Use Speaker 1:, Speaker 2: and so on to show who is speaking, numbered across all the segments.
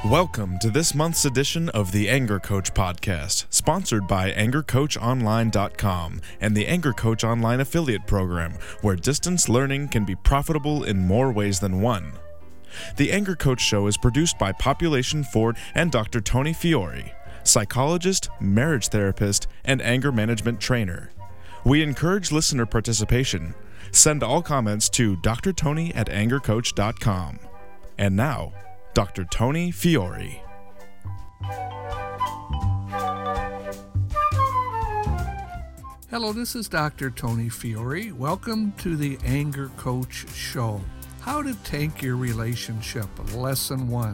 Speaker 1: Welcome to this month's edition of the Anger Coach podcast, sponsored by AngerCoachOnline.com and the Anger Coach Online affiliate program, where distance learning can be profitable in more ways than one. The Anger Coach Show is produced by Population Ford and Dr. Tony Fiore, psychologist, marriage therapist, and anger management trainer. We encourage listener participation. Send all comments to drtony@angercoach.com. And now, Dr. Tony Fiore.
Speaker 2: Hello, this is Dr. Tony Fiore. Welcome to the Anger Coach Show. How to tank your relationship, lesson 1.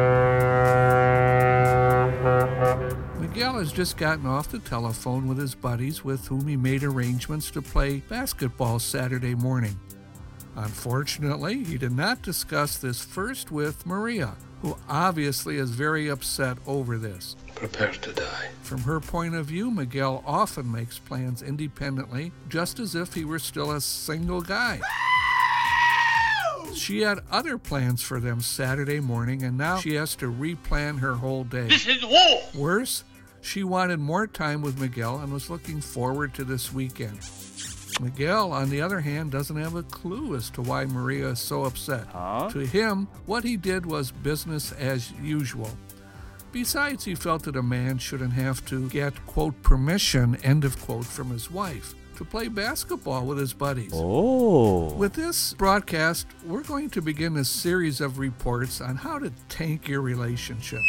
Speaker 2: Miguel has just gotten off the telephone with his buddies with whom he made arrangements to play basketball Saturday morning. Unfortunately, he did not discuss this first with Maria, who obviously is very upset over this.
Speaker 3: Prepare to die.
Speaker 2: From her point of view, Miguel often makes plans independently, just as if he were still a single guy. She had other plans for them Saturday morning, and now she has to replan her whole day.
Speaker 3: This is war!
Speaker 2: Worse, she wanted more time with Miguel and was looking forward to this weekend. Miguel, on the other hand, doesn't have a clue as to why Maria is so upset. To him, what he did was business as usual. Besides, he felt that a man shouldn't have to get, quote, permission, end of quote, from his wife to play basketball with his buddies. With this broadcast, we're going to begin a series of reports on how to tank your relationships.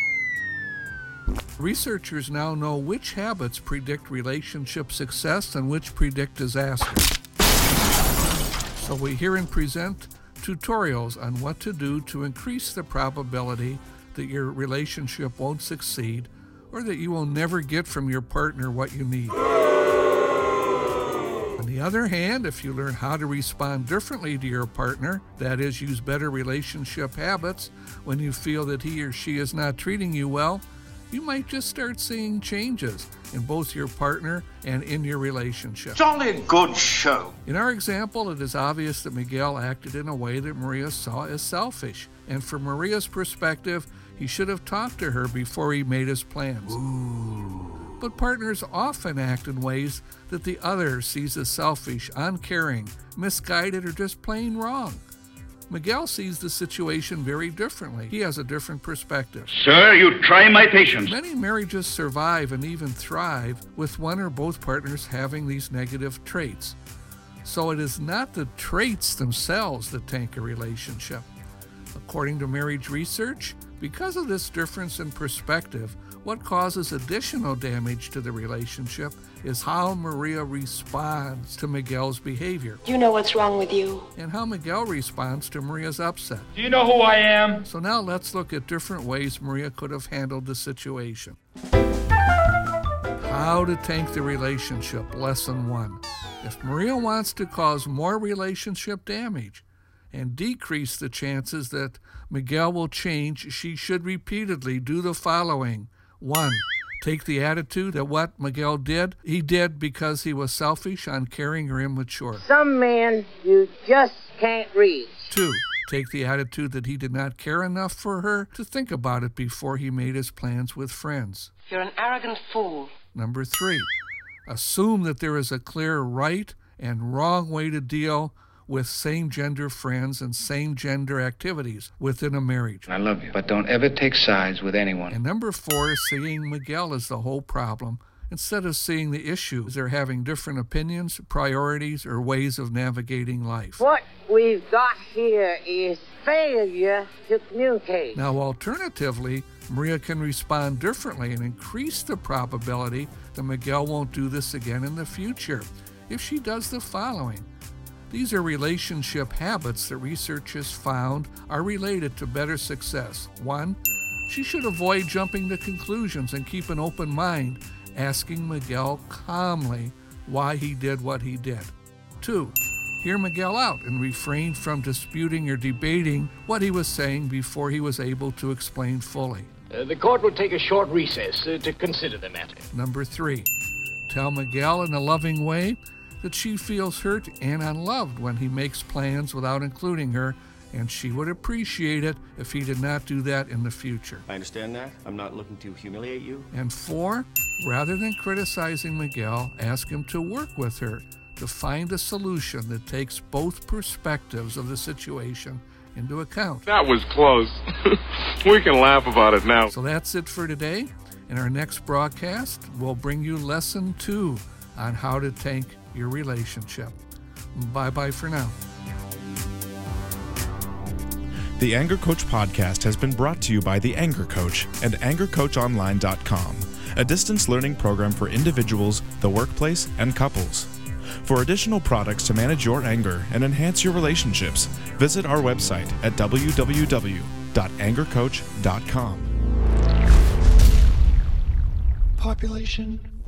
Speaker 2: Researchers now know which habits predict relationship success and which predict disaster. So we hear and present tutorials on what to do to increase the probability that your relationship won't succeed or that you will never get from your partner what you need. On the other hand, if you learn how to respond differently to your partner, that is, use better relationship habits when you feel that he or she is not treating you well, you might just start seeing changes in both your partner and in your relationship.
Speaker 3: Jolly good show.
Speaker 2: In our example, it is obvious that Miguel acted in a way that Maria saw as selfish. And from Maria's perspective, he should have talked to her before he made his plans. But partners often act in ways that the other sees as selfish, uncaring, misguided, or just plain wrong. Miguel sees the situation very differently. He has a different perspective.
Speaker 3: Sir, you try my patience.
Speaker 2: Many marriages survive and even thrive with one or both partners having these negative traits. So it is not the traits themselves that tank a relationship. According to marriage research, because of this difference in perspective, what causes additional damage to the relationship is how Maria responds to Miguel's behavior.
Speaker 4: You know what's wrong with you.
Speaker 2: And how Miguel responds to Maria's upset.
Speaker 3: Do you know who I am?
Speaker 2: So now let's look at different ways Maria could have handled the situation. How to tank the relationship, lesson 1. If Maria wants to cause more relationship damage and decrease the chances that Miguel will change, she should repeatedly do the following. 1. Take the attitude that what Miguel did, he did because he was selfish, uncaring, or immature.
Speaker 5: Some men you just can't reach.
Speaker 2: 2. Take the attitude that he did not care enough for her to think about it before he made his plans with friends.
Speaker 4: You're an arrogant fool.
Speaker 2: Number 3. Assume that there is a clear right and wrong way to deal with same-gender friends and same-gender activities within a marriage.
Speaker 6: I love you, but don't ever take sides with anyone.
Speaker 2: And number 4 is seeing Miguel as the whole problem instead of seeing the issue. They're having different opinions, priorities, or ways of navigating life.
Speaker 5: What we've got here is failure to communicate.
Speaker 2: Now, alternatively, Maria can respond differently and increase the probability that Miguel won't do this again in the future if she does the following. These are relationship habits that research has found are related to better success. 1, she should avoid jumping to conclusions and keep an open mind, asking Miguel calmly why he did what he did. 2, hear Miguel out and refrain from disputing or debating what he was saying before he was able to explain fully.
Speaker 7: The court will take a short recess to consider the matter.
Speaker 2: Number 3, tell Miguel in a loving way that she feels hurt and unloved when he makes plans without including her and she would appreciate it if he did not do that in the future.
Speaker 8: I understand that. I'm not looking to humiliate you.
Speaker 2: And 4, rather than criticizing Miguel, ask him to work with her to find a solution that takes both perspectives of the situation into account.
Speaker 9: That was close. We can laugh about it now.
Speaker 2: So that's it for today. In our next broadcast, we'll bring you lesson 2 on how to tank your relationship. Bye-bye for now.
Speaker 1: The Anger Coach podcast has been brought to you by The Anger Coach and AngerCoachOnline.com, a distance learning program for individuals, the workplace, and couples. For additional products to manage your anger and enhance your relationships, visit our website at www.angercoach.com.
Speaker 10: Population